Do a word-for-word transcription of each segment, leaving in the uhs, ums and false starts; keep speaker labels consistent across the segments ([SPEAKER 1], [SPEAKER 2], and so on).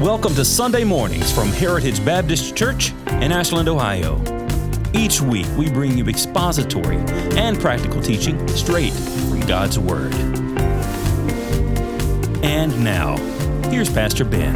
[SPEAKER 1] Welcome to Sunday Mornings from Heritage Baptist Church in Ashland, Ohio. Each week we bring you expository and practical teaching straight from God's Word. And now, here's Pastor Ben.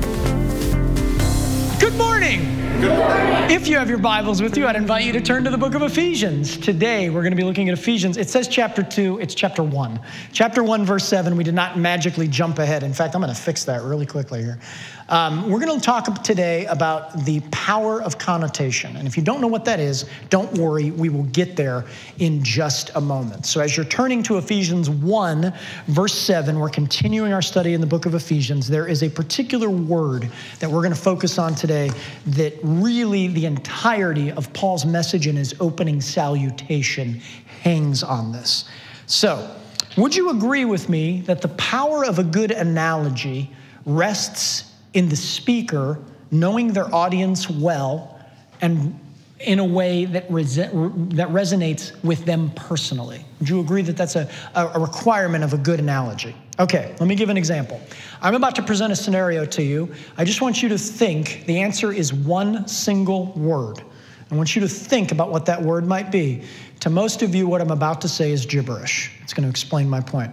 [SPEAKER 2] Good morning. Good morning. If you have your Bibles with you, I'd invite you to turn to the book of Ephesians. Today, we're going to be looking at Ephesians. It says chapter two, it's chapter one. Chapter one, verse seven, we did not magically jump ahead. In fact, I'm going to fix that really quickly here. Um, we're going to talk today about the power of connotation. And if you don't know what that is, don't worry, we will get there in just a moment. So as you're turning to Ephesians one, verse seven, we're continuing our study in the book of Ephesians. There is a particular word that we're going to focus on today that really the entirety of Paul's message in his opening salutation hangs on this. So, would you agree with me that the power of a good analogy rests in the speaker knowing their audience well and in a way that res- that resonates with them personally? Would you agree that that's a, a requirement of a good analogy? Okay, let me give an example. I'm about to present a scenario to you. I just want you to think. The answer is one single word. I want you to think about what that word might be. To most of you, what I'm about to say is gibberish. It's going to explain my point.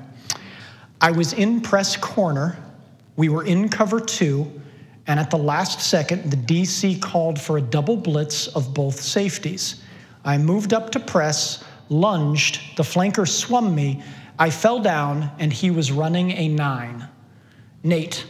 [SPEAKER 2] I was in press corner. We were in cover two, and at the last second, the D C called for a double blitz of both safeties. I moved up to press, lunged, the flanker swung me, I fell down, and he was running a nine. Nate,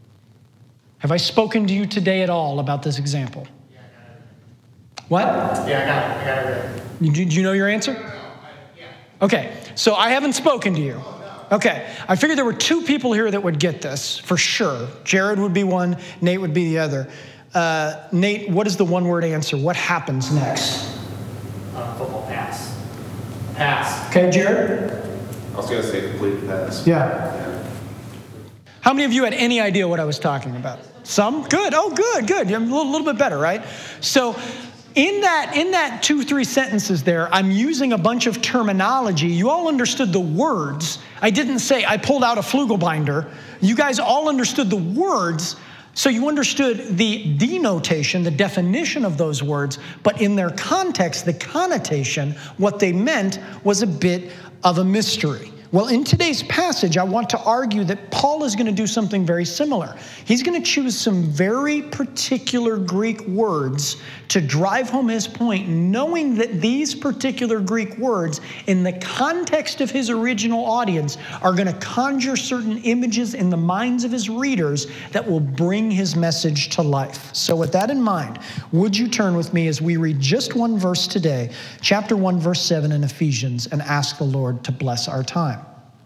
[SPEAKER 2] have I spoken to you today at all about this example?
[SPEAKER 3] Yeah, I got it.
[SPEAKER 2] What?
[SPEAKER 3] Yeah, I got it. I got it.
[SPEAKER 2] Do, do you know your answer?
[SPEAKER 3] No, no, I, yeah.
[SPEAKER 2] Okay, so I haven't spoken to you. Okay, I figured there were two people here that would get this, for sure. Jared would be one, Nate would be the other. Uh, Nate, what is the one-word answer? What happens next?
[SPEAKER 3] Uh, football pass. Pass.
[SPEAKER 2] Okay, Jared?
[SPEAKER 4] I was going to say complete pass.
[SPEAKER 2] Yeah.
[SPEAKER 4] Yeah.
[SPEAKER 2] How many of you had any idea what I was talking about? Some? Good. Oh, good, good. You're a little, little bit better, right? So in that, in that two, three sentences there, I'm using a bunch of terminology. You all understood the words. I didn't say I pulled out a Flugelbinder. You guys all understood the words. So you understood the denotation, the definition of those words, but in their context, the connotation, what they meant was a bit of a mystery. Well, in today's passage, I want to argue that Paul is going to do something very similar. He's going to choose some very particular Greek words to drive home his point, knowing that these particular Greek words, in the context of his original audience, are going to conjure certain images in the minds of his readers that will bring his message to life. So with that in mind, would you turn with me as we read just one verse today, chapter one, verse seven in Ephesians, and ask the Lord to bless our time.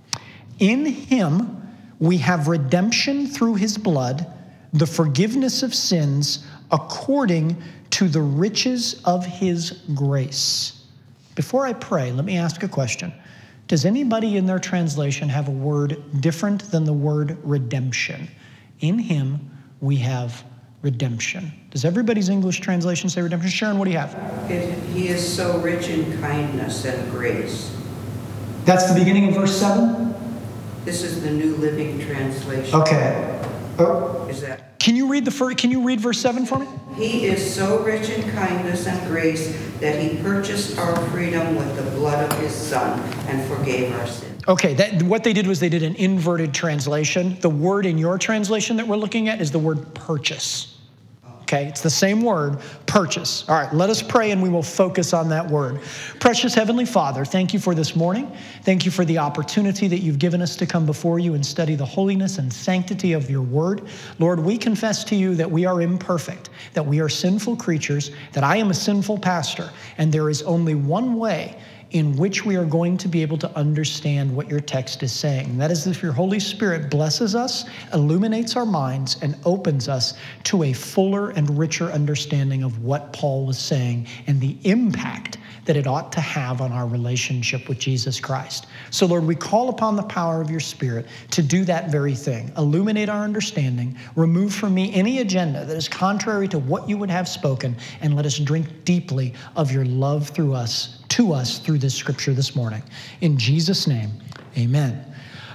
[SPEAKER 2] In him we have redemption through his blood, the forgiveness of sins according to the riches of his grace. Before I pray, let me ask a question. Does anybody in their translation have a word different than the word redemption? In him we have redemption. Does everybody's English translation say redemption? Sharon, what do you have?
[SPEAKER 5] It, he is so rich in kindness and grace.
[SPEAKER 2] That's the beginning of verse seven?
[SPEAKER 5] This is the New Living Translation.
[SPEAKER 2] Okay. Oh.
[SPEAKER 5] Is that?
[SPEAKER 2] Can you read the first, can you read verse seven for me?
[SPEAKER 5] He is so rich in kindness and grace that he purchased our freedom with the blood of his Son and forgave our sins.
[SPEAKER 2] Okay, that, what they did was they did an inverted translation. The word in your translation that we're looking at is the word purchase. Okay, it's the same word, purchase. All right, let us pray and we will focus on that word. Precious Heavenly Father, thank you for this morning. Thank you for the opportunity that you've given us to come before you and study the holiness and sanctity of your word. Lord, we confess to you that we are imperfect, that we are sinful creatures, that I am a sinful pastor, and there is only one way in which we are going to be able to understand what your text is saying. That is if your Holy Spirit blesses us, illuminates our minds, and opens us to a fuller and richer understanding of what Paul was saying and the impact that it ought to have on our relationship with Jesus Christ. So Lord, we call upon the power of your Spirit to do that very thing. Illuminate our understanding, remove from me any agenda that is contrary to what you would have spoken, and let us drink deeply of your love through us, to us through this scripture this morning. In Jesus' name, amen.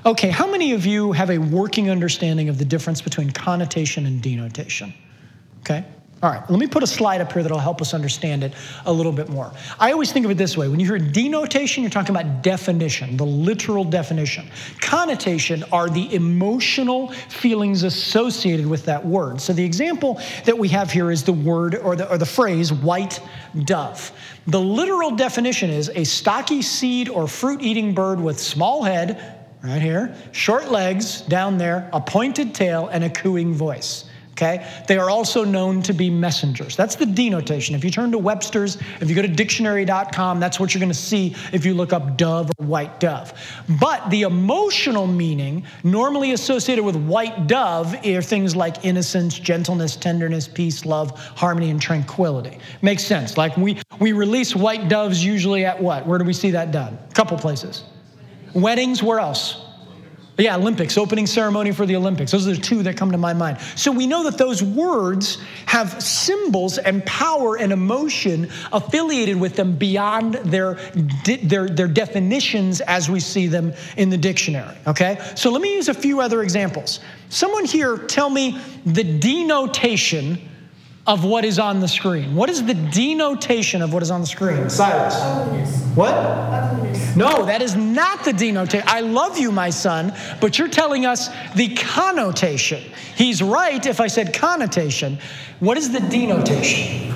[SPEAKER 2] Okay, how many of you have a working understanding of the difference between connotation and denotation? Okay, all right, let me put a slide up here that'll help us understand it a little bit more. I always think of it this way. When you hear denotation, you're talking about definition, the literal definition. Connotation are the emotional feelings associated with that word. So the example that we have here is the word or the, or the phrase white dove. The literal definition is a stocky seed or fruit-eating bird with small head, right here, short legs down there, a pointed tail, and a cooing voice. Okay? They are also known to be messengers. That's the denotation. If you turn to Webster's, if you go to dictionary dot com, that's what you're going to see if you look up dove or white dove. But the emotional meaning normally associated with white dove are things like innocence, gentleness, tenderness, peace, love, harmony, and tranquility. Makes sense. Like we, we release white doves usually at what? Where do we see that done? A couple places. Weddings, where else? Yeah, Olympics, opening ceremony for the Olympics. Those are the two that come to my mind. So we know that those words have symbols and power and emotion affiliated with them beyond their, their, their definitions as we see them in the dictionary, okay? So let me use a few other examples. Someone here tell me the denotation of what is on the screen. What is the denotation of what is on the screen? Silas.
[SPEAKER 6] Ugliness.
[SPEAKER 2] What?
[SPEAKER 6] Ugliness.
[SPEAKER 2] No, that is not the denotation. I love you, my son, but you're telling us the connotation. He's right if I said connotation. What is the denotation?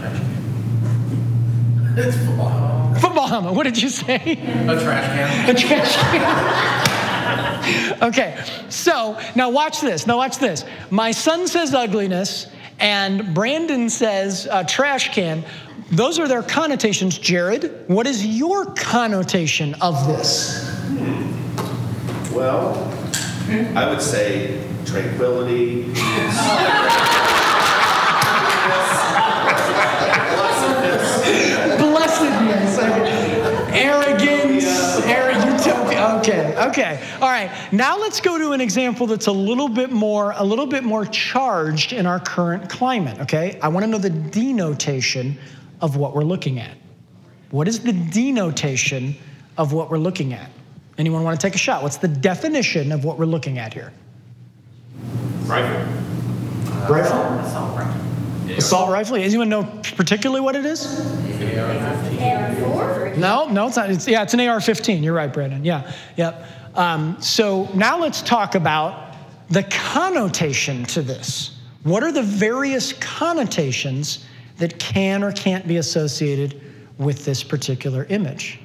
[SPEAKER 4] It's football.
[SPEAKER 2] Football helmet. What did you say?
[SPEAKER 4] A trash can.
[SPEAKER 2] A trash can. Okay, so now watch this. Now watch this. My son says ugliness, and Brandon says uh, trash can. Those are their connotations. Jared, what is your connotation of this?
[SPEAKER 4] Well, I would say tranquility.
[SPEAKER 2] Blessedness. Arrogance. Arrogance. Okay. Okay. All right. Now let's go to an example that's a little bit more, a little bit more charged in our current climate. Okay. I want to know the denotation of what we're looking at. What is the denotation of what we're looking at? Anyone want to take a shot? What's the definition of what we're looking at here?
[SPEAKER 4] Rifle.
[SPEAKER 2] Rifle?
[SPEAKER 3] Assault rifle.
[SPEAKER 2] Assault rifle? Anyone know particularly what it is?
[SPEAKER 6] A R four?
[SPEAKER 2] No, no, it's not. It's, yeah, it's an A R fifteen. You're right, Brandon. Yeah, yep. Um, so now let's talk about the connotation to this. What are the various connotations that can or can't be associated with this particular image?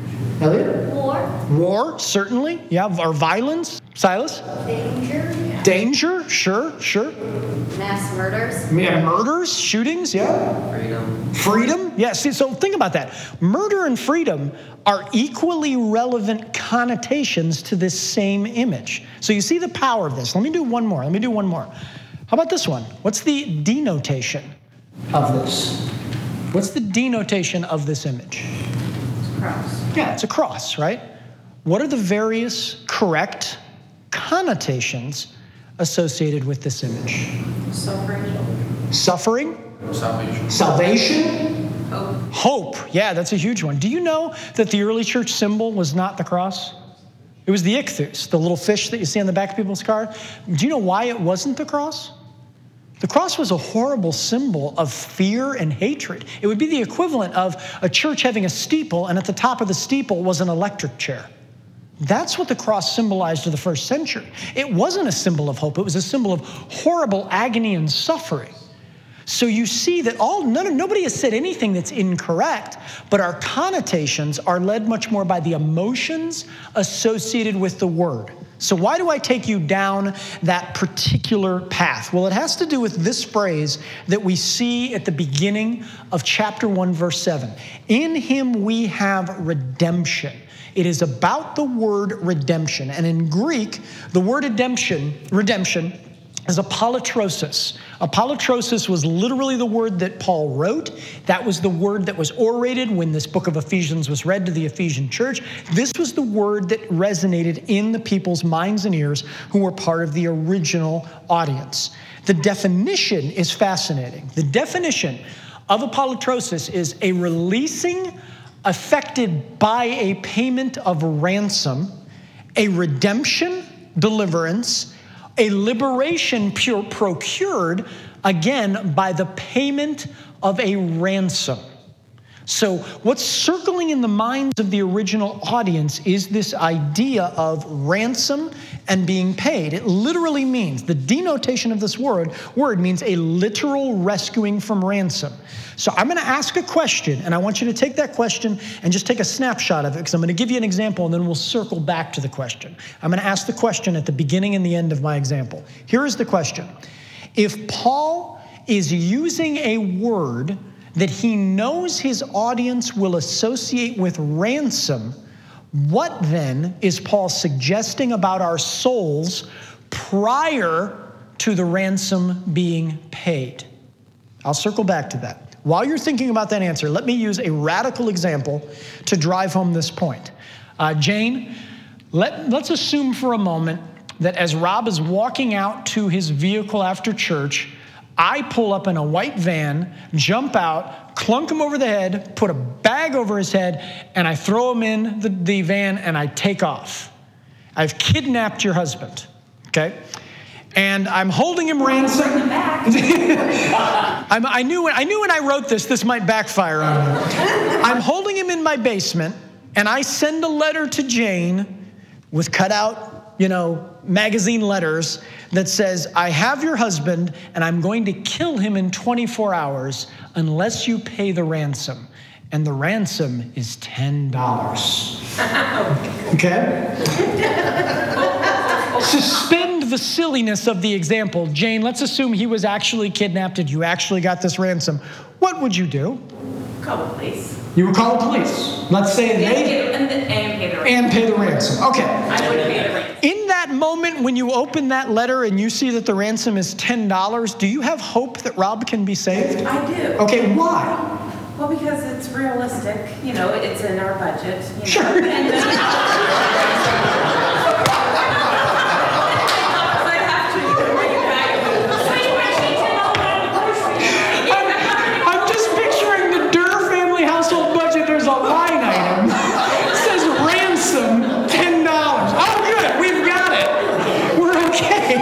[SPEAKER 2] Elliot?
[SPEAKER 6] War?
[SPEAKER 2] War, certainly. Yeah, or violence. Silas?
[SPEAKER 6] Danger?
[SPEAKER 2] Danger, sure, sure.
[SPEAKER 6] Mass murders?
[SPEAKER 2] Yeah, murders, shootings, yeah.
[SPEAKER 3] Freedom.
[SPEAKER 2] Freedom, yeah. See, so think about that. Murder and freedom are equally relevant connotations to this same image. So you see the power of this. Let me do one more. Let me do one more. How about this one? What's the denotation of this? What's the denotation of this image?
[SPEAKER 3] Cross.
[SPEAKER 2] Yeah, it's a cross, right? What are the various correct connotations associated with this image?
[SPEAKER 6] Suffering?
[SPEAKER 2] Suffering?
[SPEAKER 4] Salvation.
[SPEAKER 2] Salvation?
[SPEAKER 6] Hope?
[SPEAKER 2] Hope. Yeah, that's a huge one. Do you know that the early church symbol was not the cross? It was the ichthus, the little fish that you see on the back of people's car. Do you know why it wasn't the cross? The cross was a horrible symbol of fear and hatred. It would be the equivalent of a church having a steeple, and at the top of the steeple was an electric chair. That's what the cross symbolized to the first century. It wasn't a symbol of hope. It was a symbol of horrible agony and suffering. So you see that all none, nobody has said anything that's incorrect, but our connotations are led much more by the emotions associated with the word. So why do I take you down that particular path? Well, it has to do with this phrase that we see at the beginning of chapter one, verse seven. In him we have redemption. It is about the word redemption. And in Greek, the word redemption, redemption is apolutrosis. Apolutrosis was literally the word that Paul wrote. That was the word that was orated when this book of Ephesians was read to the Ephesian church. This was the word that resonated in the people's minds and ears who were part of the original audience. The definition is fascinating. The definition of apolutrosis is a releasing affected by a payment of ransom, a redemption, deliverance, a liberation pure procured, again, by the payment of a ransom. So what's circling in the minds of the original audience is this idea of ransom and being paid. It literally means, the denotation of this word, word means a literal rescuing from ransom. So I'm going to ask a question, and I want you to take that question and just take a snapshot of it, because I'm going to give you an example, and then we'll circle back to the question. I'm going to ask the question at the beginning and the end of my example. Here is the question. If Paul is using a word that he knows his audience will associate with ransom, what then is Paul suggesting about our souls prior to the ransom being paid? I'll circle back to that. While you're thinking about that answer, let me use a radical example to drive home this point. Uh, Jane, let, let's assume for a moment that as Rob is walking out to his vehicle after church, I pull up in a white van, jump out, clunk him over the head, put a bag over his head, and I throw him in the, the van and I take off. I've kidnapped your husband, okay? And I'm holding him ransom. I'm, I knew when, I knew when I wrote this, this might backfire on me. I'm holding him in my basement, and I send a letter to Jane with cutout, you know, magazine letters that says, I have your husband, and I'm going to kill him in twenty-four hours unless you pay the ransom. And the ransom is ten dollars. Okay? Suspend the silliness of the example. Jane, let's assume he was actually kidnapped and you actually got this ransom. What would you do?
[SPEAKER 3] Call the police.
[SPEAKER 2] You would call the police. Let's say
[SPEAKER 3] And,
[SPEAKER 2] they...
[SPEAKER 3] pay, and, and pay the ransom.
[SPEAKER 2] And pay the ransom. Okay.
[SPEAKER 3] I would pay the ransom.
[SPEAKER 2] In that moment when you open that letter and you see that the ransom is ten dollars, do you have hope that Rob can be saved?
[SPEAKER 3] I do.
[SPEAKER 2] Okay, why?
[SPEAKER 3] Well, because it's realistic. You know, it's in our budget. You know.
[SPEAKER 2] Sure.
[SPEAKER 3] And, uh, I have to bring it back.
[SPEAKER 2] I'm, I'm just picturing the Durr family household budget. There's a line item. It says ransom, ten dollars. Oh, good. We've got it. We're okay.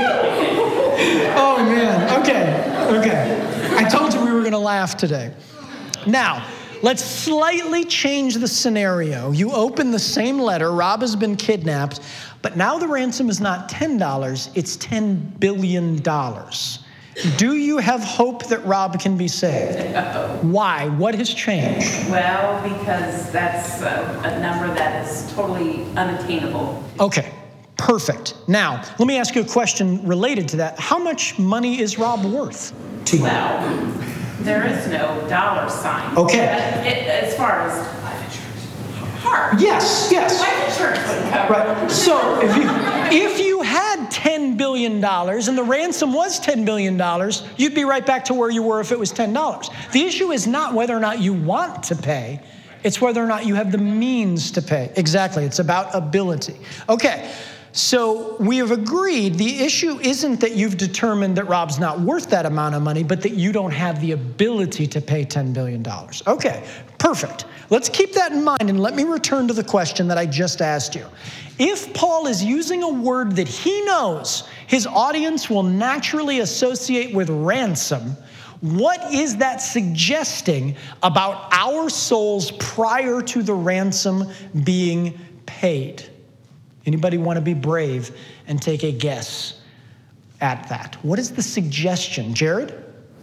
[SPEAKER 2] Oh, man. Okay. Okay. I told you we were going to laugh today. Now, let's slightly change the scenario. You open the same letter. Rob has been kidnapped, but now the ransom is not ten dollars, it's ten billion dollars. Do you have hope that Rob can be saved?
[SPEAKER 3] No.
[SPEAKER 2] Why? What has changed?
[SPEAKER 3] Well, because that's a, a number that is totally unattainable.
[SPEAKER 2] Okay, perfect. Now, let me ask you a question related to that. How much money is Rob worth to you?
[SPEAKER 3] Well, there is no dollar sign.
[SPEAKER 2] Okay.
[SPEAKER 3] It, as far as life insurance, hard.
[SPEAKER 2] Yes, yes.
[SPEAKER 3] Life insurance would cover.
[SPEAKER 2] Right. So if you if you had ten billion dollars and the ransom was ten billion dollars, you'd be right back to where you were if it was ten dollars. The issue is not whether or not you want to pay. It's whether or not you have the means to pay. Exactly. It's about ability. Okay. So we have agreed the issue isn't that you've determined that Rob's not worth that amount of money, but that you don't have the ability to pay ten billion dollars. Okay, perfect. Let's keep that in mind, and let me return to the question that I just asked you. If Paul is using a word that he knows his audience will naturally associate with ransom, what is that suggesting about our souls prior to the ransom being paid? Anybody want to be brave and take a guess at that? What is the suggestion? Jared?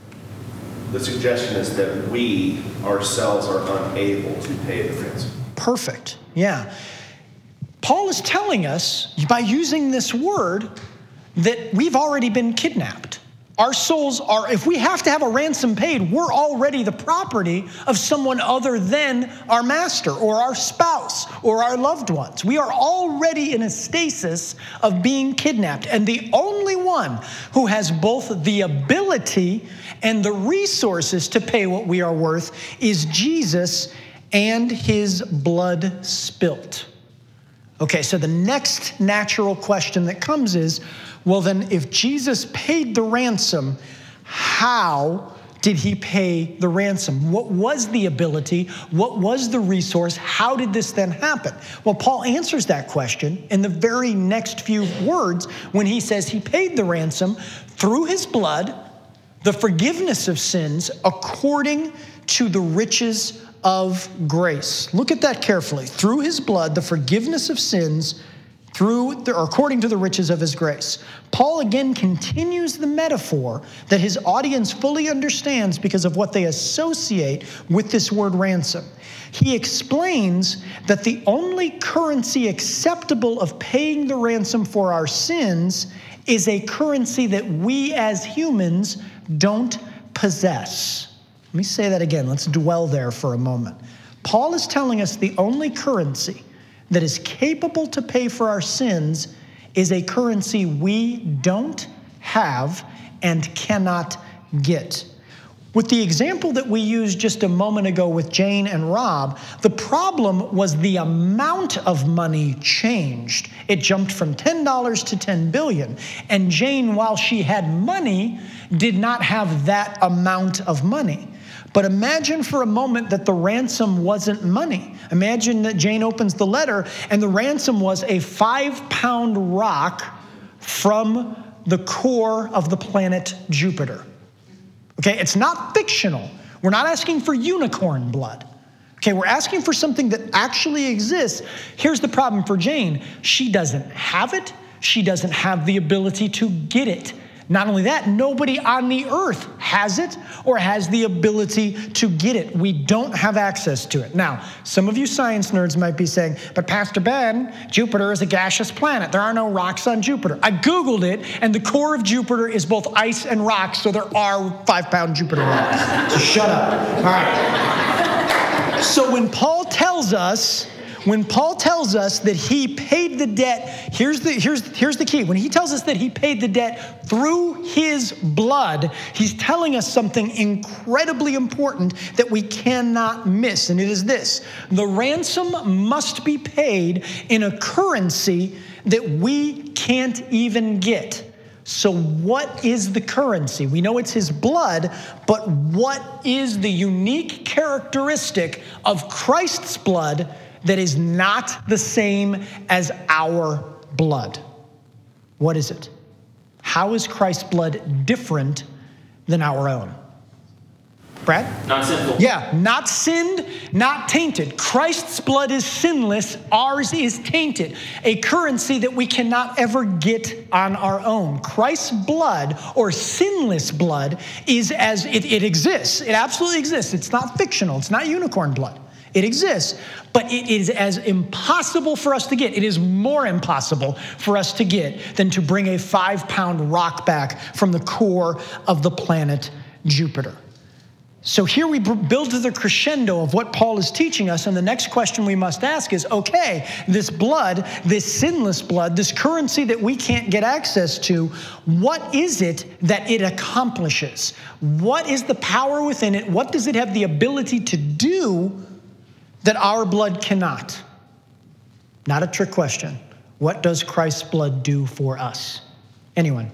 [SPEAKER 4] The suggestion is that we ourselves are unable to pay the ransom.
[SPEAKER 2] Perfect. Yeah. Paul is telling us by using this word that we've already been kidnapped. Our souls are, if we have to have a ransom paid, we're already the property of someone other than our master or our spouse or our loved ones. We are already in a stasis of being kidnapped. And the only one who has both the ability and the resources to pay what we are worth is Jesus and his blood spilt. Okay, so the next natural question that comes is, well then, if Jesus paid the ransom, how did he pay the ransom? What was the ability? What was the resource? How did this then happen? Well, Paul answers that question in the very next few words when he says he paid the ransom through his blood, the forgiveness of sins according to the riches of grace. Look at that carefully. Through his blood, the forgiveness of sins through the, or according to the riches of his grace. Paul again continues the metaphor that his audience fully understands because of what they associate with this word ransom. He explains that the only currency acceptable of paying the ransom for our sins is a currency that we as humans don't possess. Let me say that again. Let's dwell there for a moment. Paul is telling us the only currency that is capable to pay for our sins is a currency we don't have and cannot get. With the example that we used just a moment ago with Jane and Rob, the problem was the amount of money changed. It jumped from ten dollars to ten billion dollars. And Jane, while she had money, did not have that amount of money. But imagine for a moment that the ransom wasn't money. Imagine that Jane opens the letter and the ransom was a five-pound rock from the core of the planet Jupiter. Okay, it's not fictional. We're not asking for unicorn blood. Okay, we're asking for something that actually exists. Here's the problem for Jane. She doesn't have it. She doesn't have the ability to get it. Not only that, nobody on the earth has it or has the ability to get it. We don't have access to it. Now, some of you science nerds might be saying, but Pastor Ben, Jupiter is a gaseous planet. There are no rocks on Jupiter. I Googled it, and the core of Jupiter is both ice and rocks, so there are five-pound Jupiter rocks. So shut up. All right. So when Paul tells us When Paul tells us that he paid the debt, here's the, here's, here's the key. When he tells us that he paid the debt through his blood, he's telling us something incredibly important that we cannot miss, and it is this. The ransom must be paid in a currency that we can't even get. So what is the currency? We know it's his blood, but what is the unique characteristic of Christ's blood that is not the same as our blood? What is it? How is Christ's blood different than our own? Brad?
[SPEAKER 1] Not sinful.
[SPEAKER 2] Yeah, not sinned, not tainted. Christ's blood is sinless, ours is tainted. A currency that we cannot ever get on our own. Christ's blood, or sinless blood, is as, it, it exists. It absolutely exists. It's not fictional. It's not unicorn blood. It exists, but it is as impossible for us to get. It is more impossible for us to get than to bring a five-pound rock back from the core of the planet Jupiter. So here we build to the crescendo of what Paul is teaching us, and the next question we must ask is, okay, this blood, this sinless blood, this currency that we can't get access to, what is it that it accomplishes? What is the power within it? What does it have the ability to do that our blood cannot? Not a trick question. What does Christ's blood do for us? Anyone?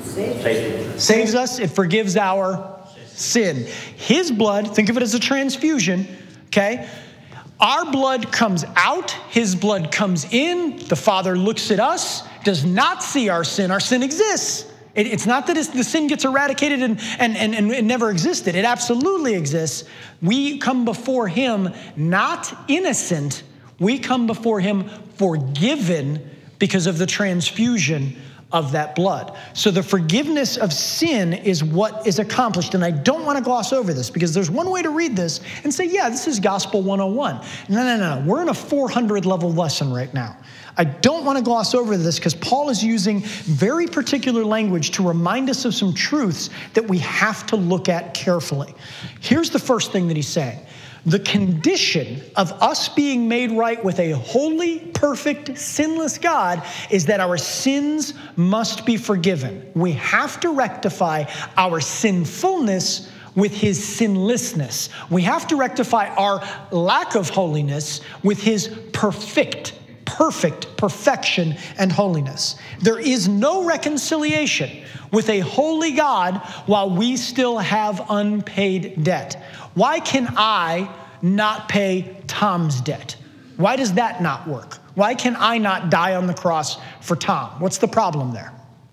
[SPEAKER 6] Saves.
[SPEAKER 2] Saves us. It forgives our sin. His blood, think of it as a transfusion, okay? Our blood comes out. His blood comes in. The Father looks at us, does not see our sin. Our sin exists. It, it's not that it's, the sin gets eradicated and, and, and, and it never existed. It absolutely exists. We come before him not innocent. We come before him forgiven because of the transfusion of that blood. So the forgiveness of sin is what is accomplished. And I don't want to gloss over this because there's one way to read this and say, yeah, this is Gospel one oh one. No, no, no. We're in a four hundred level lesson right now. I don't want to gloss over this because Paul is using very particular language to remind us of some truths that we have to look at carefully. Here's the first thing that he's saying. The condition of us being made right with a holy, perfect, sinless God is that our sins must be forgiven. We have to rectify our sinfulness with his sinlessness. We have to rectify our lack of holiness with his perfect perfect perfection and holiness. There is no reconciliation with a holy God while we still have unpaid debt. Why can I not pay Tom's debt? Why does that not work? Why can I not die on the cross for Tom? What's the problem there?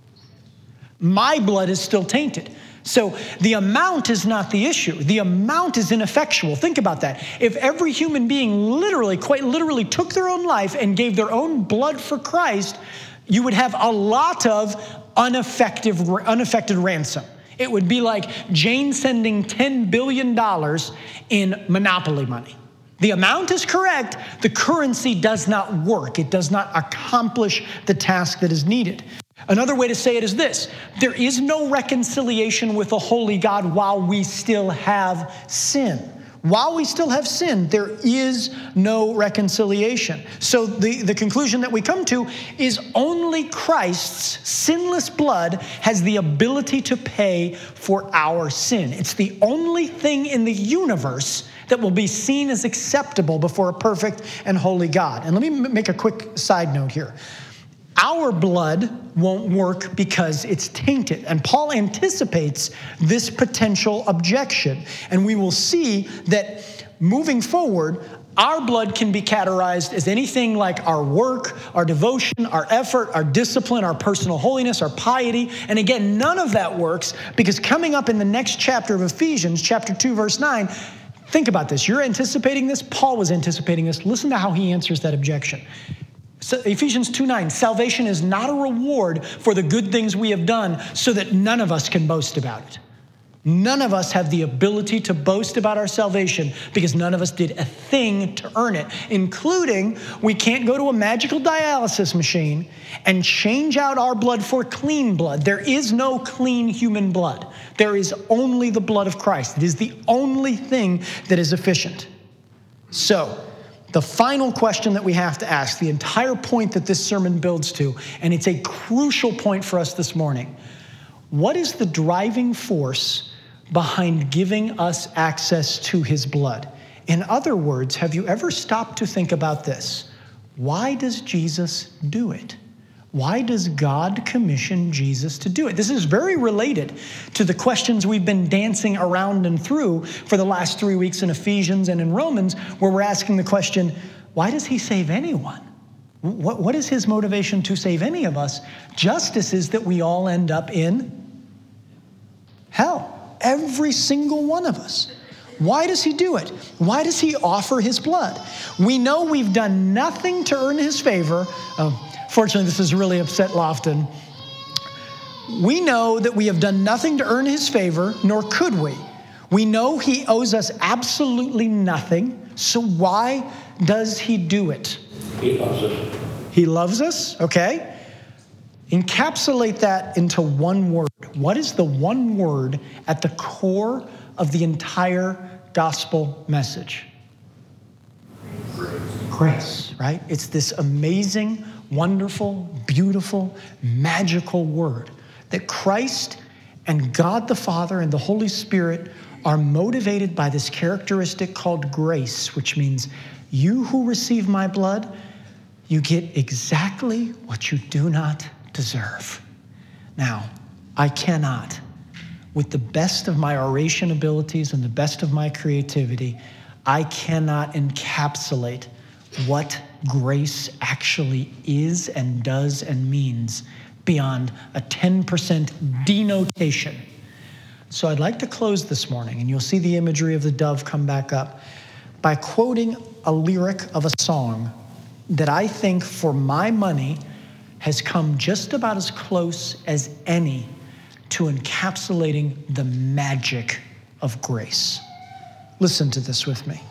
[SPEAKER 2] My blood is still tainted. So the amount is not the issue. The amount is ineffectual. Think about that. If every human being literally, quite literally took their own life and gave their own blood for Christ, you would have a lot of ineffective, unaffected ransom. It would be like Jane sending ten billion dollars in Monopoly money. The amount is correct. The currency does not work. It does not accomplish the task that is needed. Another way to say it is this: there is no reconciliation with a holy God while we still have sin. While we still have sin, there is no reconciliation. So the, the conclusion that we come to is only Christ's sinless blood has the ability to pay for our sin. It's the only thing in the universe that will be seen as acceptable before a perfect and holy God. And let me make a quick side note here. Our blood won't work because it's tainted. And Paul anticipates this potential objection. And we will see that moving forward, our blood can be categorized as anything like our work, our devotion, our effort, our discipline, our personal holiness, our piety. And again, none of that works because coming up in the next chapter of Ephesians, chapter two, verse nine, think about this. You're anticipating this. Paul was anticipating this. Listen to how he answers that objection. So Ephesians two nine, salvation is not a reward for the good things we have done so that none of us can boast about it. None of us have the ability to boast about our salvation because none of us did a thing to earn it, including we can't go to a magical dialysis machine and change out our blood for clean blood. There is no clean human blood. There is only the blood of Christ. It is the only thing that is efficient. So, the final question that we have to ask, the entire point that this sermon builds to, and it's a crucial point for us this morning. What is the driving force behind giving us access to his blood? In other words, have you ever stopped to think about this? Why does Jesus do it? Why does God commission Jesus to do it? This is very related to the questions we've been dancing around and through for the last three weeks in Ephesians and in Romans, where we're asking the question, why does he save anyone? What, what is his motivation to save any of us? Justice is that we all end up in hell. Every single one of us. Why does he do it? Why does he offer his blood? We know we've done nothing to earn his favor. Um, Fortunately, this has really upset Lofton. We know that we have done nothing to earn his favor, nor could we. We know he owes us absolutely nothing. So why does he do it?
[SPEAKER 6] He loves us.
[SPEAKER 2] He loves us, okay? Encapsulate that into one word. What is the one word at the core of the entire gospel message? Grace. Grace, right? It's this amazing, wonderful, beautiful, magical word that Christ and God the Father and the Holy Spirit are motivated by this characteristic called grace, which means you who receive my blood, you get exactly what you do not deserve. Now, I cannot, with the best of my oration abilities and the best of my creativity, I cannot encapsulate what grace actually is and does and means beyond a ten percent denotation. So I'd like to close this morning, and you'll see the imagery of the dove come back up, by quoting a lyric of a song that I think, for my money, has come just about as close as any to encapsulating the magic of grace. Listen to this with me.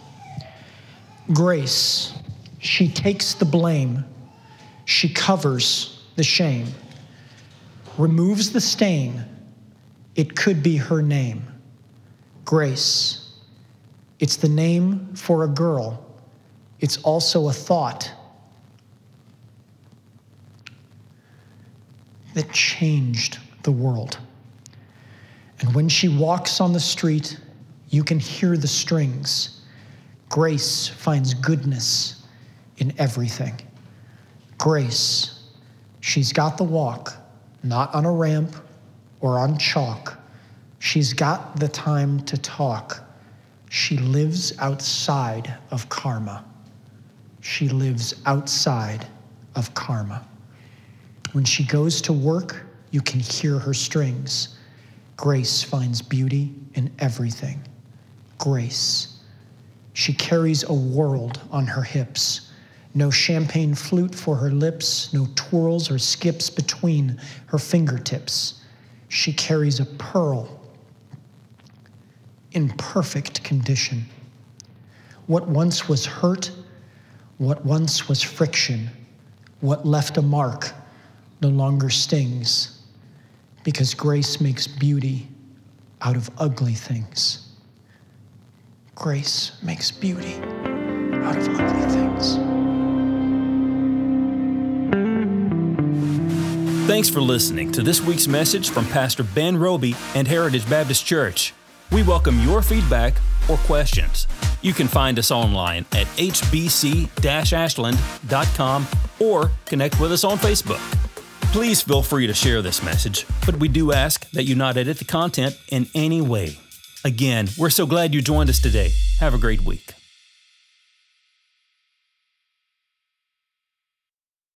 [SPEAKER 2] Grace, she takes the blame, she covers the shame, removes the stain, it could be her name. Grace, it's the name for a girl, it's also a thought that changed the world. And when she walks on the street, you can hear the strings. Grace finds goodness in everything. Grace, she's got the walk, not on a ramp or on chalk. She's got the time to talk. She lives outside of karma. She lives outside of karma. When she goes to work, you can hear her strings. Grace finds beauty in everything. Grace. She carries a world on her hips. No champagne flute for her lips, no twirls or skips between her fingertips. She carries a pearl in perfect condition. What once was hurt, what once was friction, what left a mark no longer stings, because grace makes beauty out of ugly things. Grace makes beauty out of ugly things.
[SPEAKER 1] Thanks for listening to this week's message from Pastor Ben Roby and Heritage Baptist Church. We welcome your feedback or questions. You can find us online at h b c dash ashland dot com or connect with us on Facebook. Please feel free to share this message, but we do ask that you not edit the content in any way. Again, we're so glad you joined us today. Have a great week.